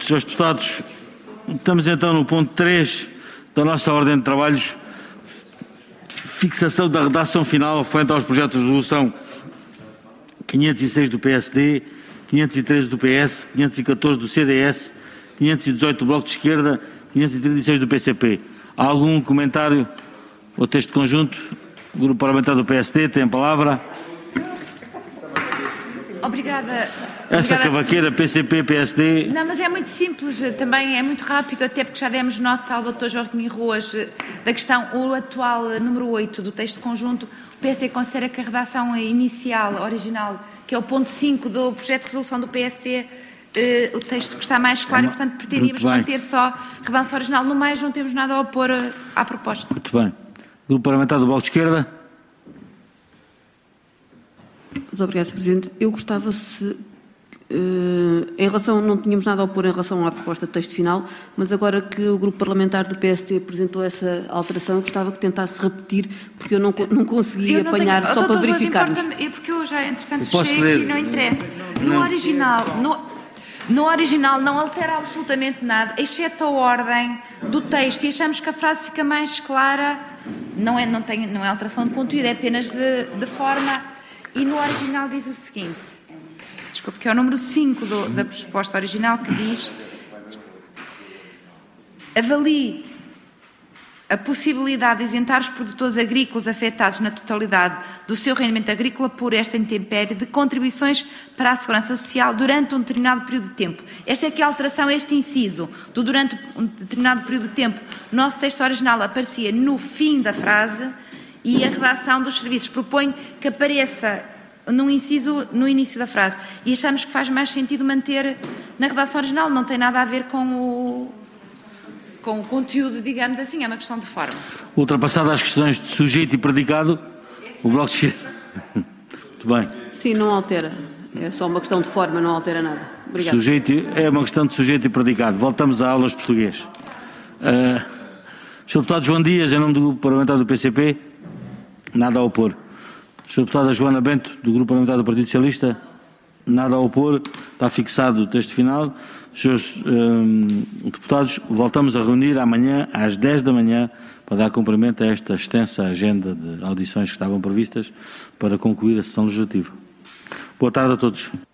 Senhores deputados, estamos então no ponto 3 da nossa ordem de trabalhos, fixação da redação final frente aos projetos de resolução 506 do PSD, 513 do PS, 514 do CDS, 518 do Bloco de Esquerda, 536 do PCP. Há algum comentário ao texto conjunto? O Grupo Parlamentar do PSD tem a palavra. Obrigada. Essa cavaqueira, PCP, PSD... Não, mas é muito simples, também é muito rápido, até porque já demos nota ao Dr. Joaquim Ruas da questão, o atual número 8 do texto conjunto, o PSD considera que a redação inicial, original, que é o ponto 5 do projeto de resolução do PSD, o texto que está mais claro e, portanto, pretendíamos manter só redação original. No mais, não temos nada a opor à proposta. Muito bem. Grupo Parlamentar do Bloco de Esquerda. Muito obrigada, Sr. Presidente. Eu gostava se... em relação, não tínhamos nada a opor em relação à proposta de texto final, mas agora que o Grupo Parlamentar do PSD apresentou essa alteração, eu gostava que tentasse repetir, porque eu não consegui apanhar, só para verificarmos. Porque eu já, entretanto, cheguei e não interessa. No original não altera absolutamente nada, exceto a ordem do texto, e achamos que a frase fica mais clara, não é alteração de conteúdo, é apenas de forma, e no original diz o seguinte... Desculpe, que é o número 5 da proposta original, que diz: avalie a possibilidade de isentar os produtores agrícolas afetados na totalidade do seu rendimento agrícola por esta intempérie de contribuições para a segurança social durante um determinado período de tempo. Esta é que é a alteração, este inciso, do durante um determinado período de tempo. O nosso texto original aparecia no fim da frase e a redação dos serviços propõe que apareça no início da frase, e achamos que faz mais sentido manter na redação original, não tem nada a ver com o conteúdo, digamos assim, é uma questão de forma. Ultrapassadas as questões de sujeito e predicado, o Bloco de Esquerda... Muito bem. Sim, não altera, é só uma questão de forma, não altera nada. Obrigado. É uma questão de sujeito e predicado. Voltamos a aulas de português. Sr. Deputado João Dias, em nome do Grupo Parlamentar do PCP, nada a opor. Sra. Deputada Joana Bento, do Grupo Parlamentar do Partido Socialista, nada a opor, está fixado o texto final. Senhores deputados, voltamos a reunir amanhã às 10 da manhã para dar cumprimento a esta extensa agenda de audições que estavam previstas para concluir a sessão legislativa. Boa tarde a todos.